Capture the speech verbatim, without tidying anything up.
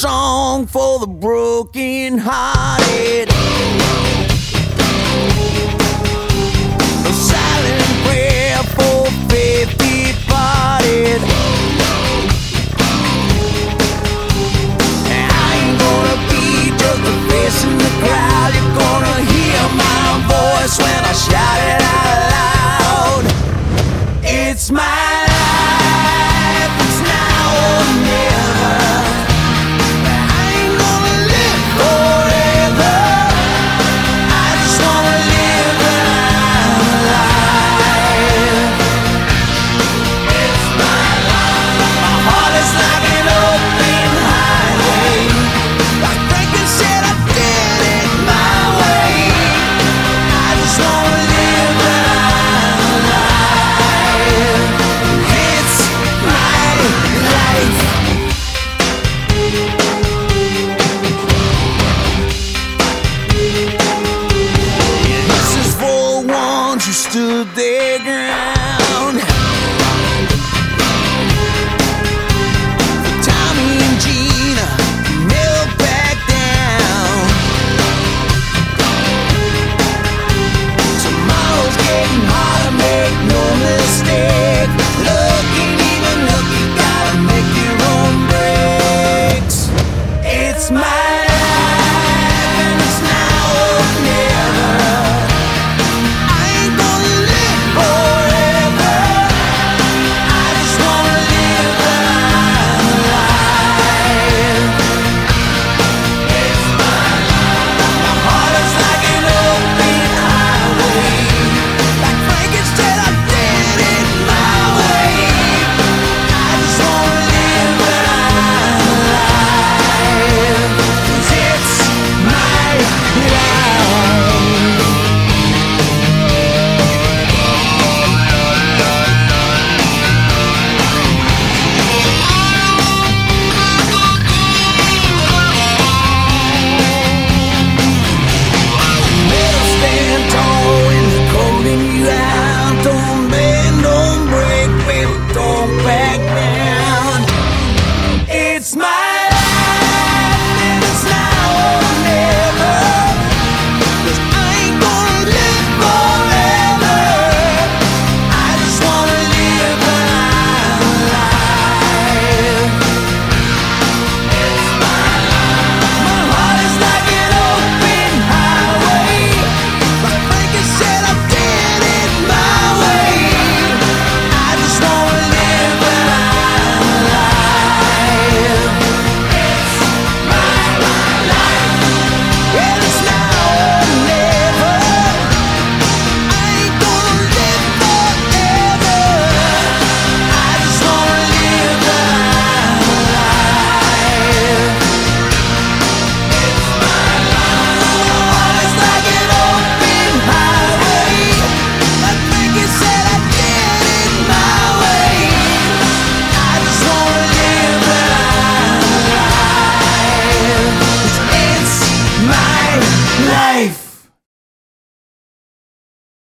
song for the broken hearted, a silent prayer for faith departed. I ain't gonna be just a face in the crowd. You're gonna hear my voice when I shout it out loud. It's my life, it's now or never. I ain't gonna live forever. I just wanna live when I'm alive. It's my life. My heart is like an open highway. Like Franklin said, I did it my way. I just wanna live when I'm alive. It's my life. This is for the ones who stood their ground.